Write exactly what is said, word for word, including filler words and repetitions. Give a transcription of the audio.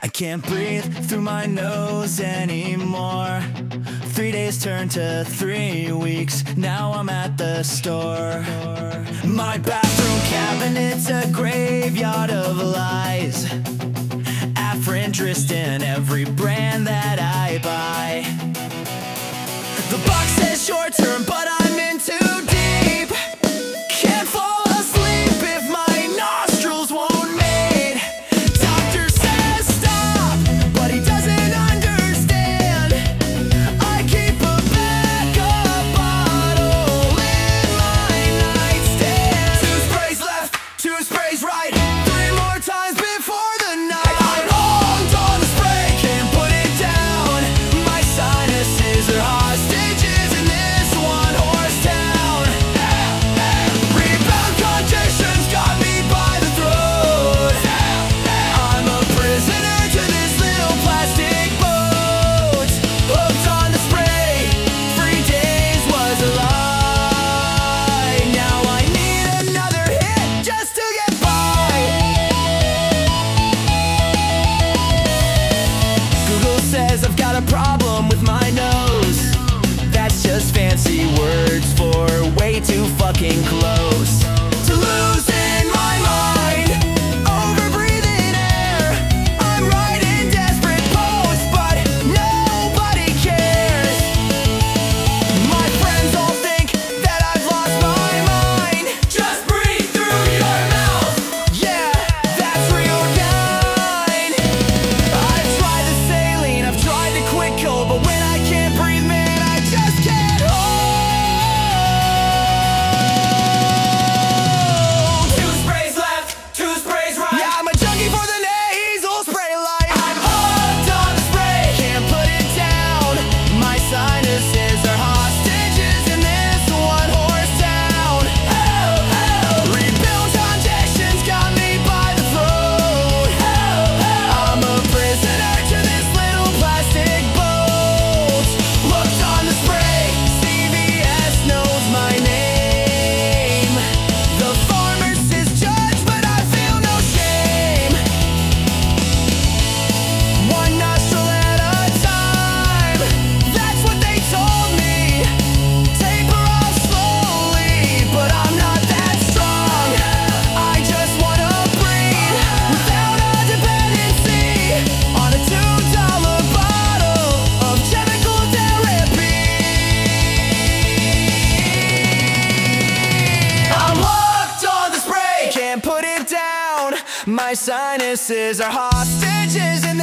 I can't breathe through my nose anymore. Three days turned to three weeks. Now I'm at the store. My bathroom cabinet's a graveyard of lies. Afrin, Tristan, every brand that I buy. The box says short term, but I'm in too deep. Can't fall asleep if my nostrils won't mate. Doctor says stop, but he doesn't understand. I keep a backup bottle in my nightstand. Two sprays left, two sprays right, three more times before the night. I'm hooked on the spray, can't put it down. My sinuses are hostages in this one horse town. Rebound congestion's got me by the throat. I'm a prisoner to this little plastic boat. Hooked on the spray, three days was a lie. Now I need another hit just to get by. Google says I've got a problem with my nose. That's just fancy words for way too fucking close to losing my mind, over-breathing air. I'm writing desperate posts, but nobody cares. My friends all think that I've lost my mind. Just breathe through your mouth. Yeah, that's real kind. I've tried the saline, I've tried the quick cold, but when I can't breathe, man, I just can't hold. Two sprays left, two sprays right. Yeah, I'm a junkie for the nasal spray light. I'm hooked on the spray, can't put it down. My sinuses are hostages in this one horse town. Rebuild congestion's got me by the throat. I'm a prisoner to this little plastic boat. Looked on the spray, C V S knows my name. The pharmacist judge, but I feel no shame. One nostril at a time, that's what they told me. Taper off slowly, but I'm not that strong. I just wanna breathe without a dependency on a two dollar bottle of chemical therapy. I'm hooked on the spray, can't put it down. My sinuses are hostages in